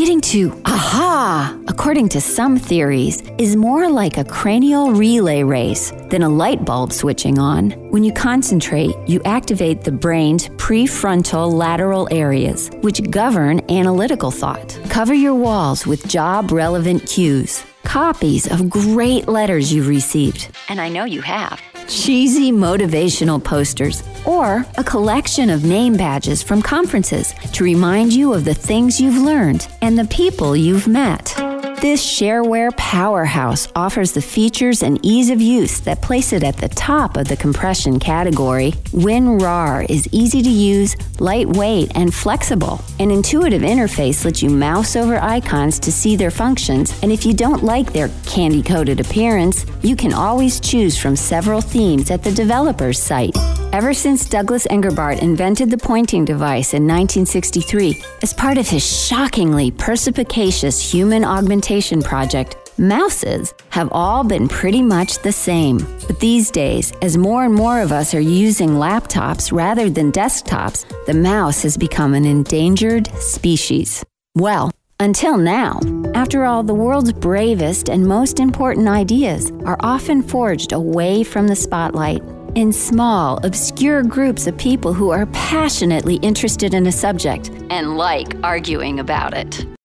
getting to, according to some theories, is more like a cranial relay race than a light bulb switching on. When you concentrate, you activate the brain's prefrontal lateral areas, which govern analytical thought. Cover your walls with job-relevant cues, copies of great letters you've received, and I know you have, cheesy motivational posters, or a collection of name badges from conferences to remind you of the things you've learned and the people you've met. This shareware powerhouse offers the features and ease of use that place it at the top of the compression category. WinRAR is easy to use, lightweight, and flexible. An intuitive interface lets you mouse over icons to see their functions, and if you don't like their candy-coated appearance, you can always choose from several themes at the developer's site. Ever since Douglas Engelbart invented the pointing device in 1963, as part of his shockingly perspicacious human augmentation project, mouses have all been pretty much the same. But these days, as more and more of us are using laptops rather than desktops, the mouse has become an endangered species. Well, until now. After all, the world's bravest and most important ideas are often forged away from the spotlight, in small, obscure groups of people who are passionately interested in a subject and like arguing about it.